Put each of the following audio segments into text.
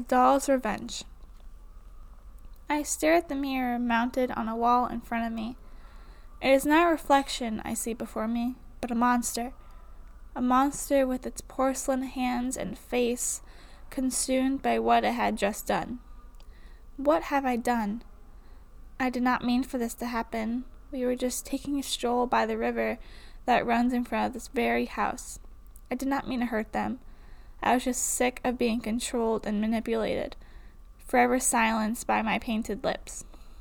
doll's revenge. I stare at the mirror mounted on a wall in front of me. It is not a reflection I see before me, but a monster. A monster with its porcelain hands and face consumed by what it had just done. What have I done? I did not mean for this to happen. We were just taking a stroll by the river that runs in front of this very house. I did not mean to hurt them. I was just sick of being controlled and manipulated, forever silenced by my painted lips.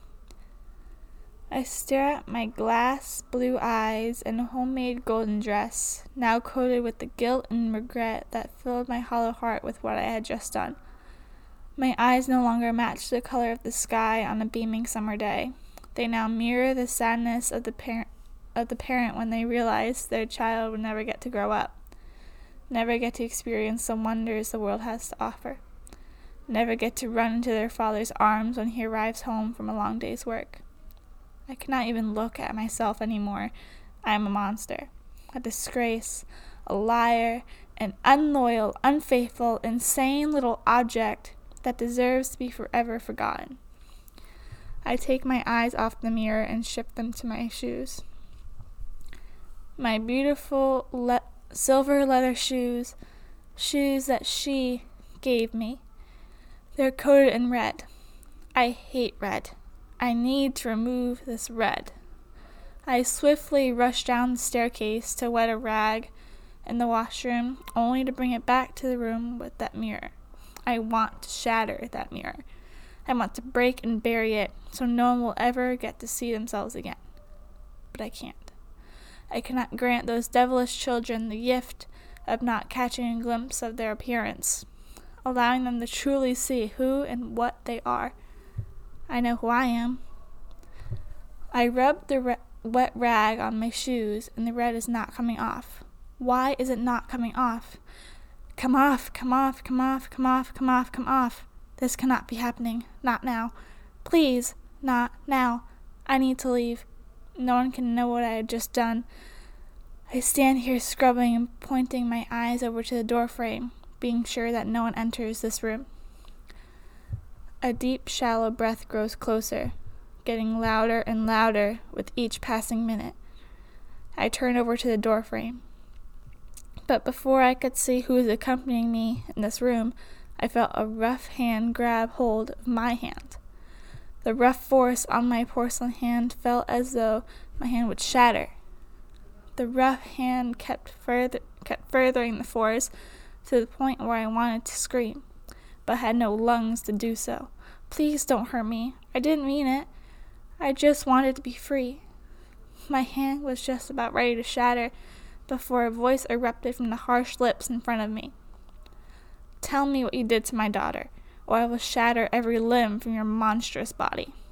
I stare at my glass blue eyes and homemade golden dress, now coated with the guilt and regret that filled my hollow heart with what I had just done. My eyes no longer match the color of the sky on a beaming summer day. They now mirror the sadness of the parent when they realize their child would never get to grow up, never get to experience the wonders the world has to offer, never get to run into their father's arms when he arrives home from a long day's work. I cannot even look at myself anymore. I am a monster, a disgrace, a liar, an unloyal, unfaithful, insane little object that deserves to be forever forgotten. I take my eyes off the mirror and shift them to my shoes. My beautiful silver leather shoes that she gave me. They're coated in red. I hate red. I need to remove this red. I swiftly rush down the staircase to wet a rag in the washroom, only to bring it back to the room with that mirror. I want to shatter that mirror. I want to break and bury it so no one will ever get to see themselves again. But I can't. I cannot grant those devilish children the gift of not catching a glimpse of their appearance, allowing them to truly see who and what they are. I know who I am. I rub the wet rag on my shoes, and the red is not coming off. Why is it not coming off? Come off, come off, come off, come off, come off, come off. This cannot be happening. Not now. Please, not now. I need to leave. No one can know what I had just done. I stand here scrubbing and pointing my eyes over to the door frame, being sure that no one enters this room. A deep, shallow breath grows closer, getting louder and louder with each passing minute. I turn over to the doorframe. But before I could see who was accompanying me in this room, I felt a rough hand grab hold of my hand. The rough force on my porcelain hand felt as though my hand would shatter. The rough hand kept furthering the force to the point where I wanted to scream, but had no lungs to do so. Please don't hurt me. I didn't mean it. I just wanted to be free. My hand was just about ready to shatter before a voice erupted from the harsh lips in front of me. Tell me what you did to my daughter, or I will shatter every limb from your monstrous body.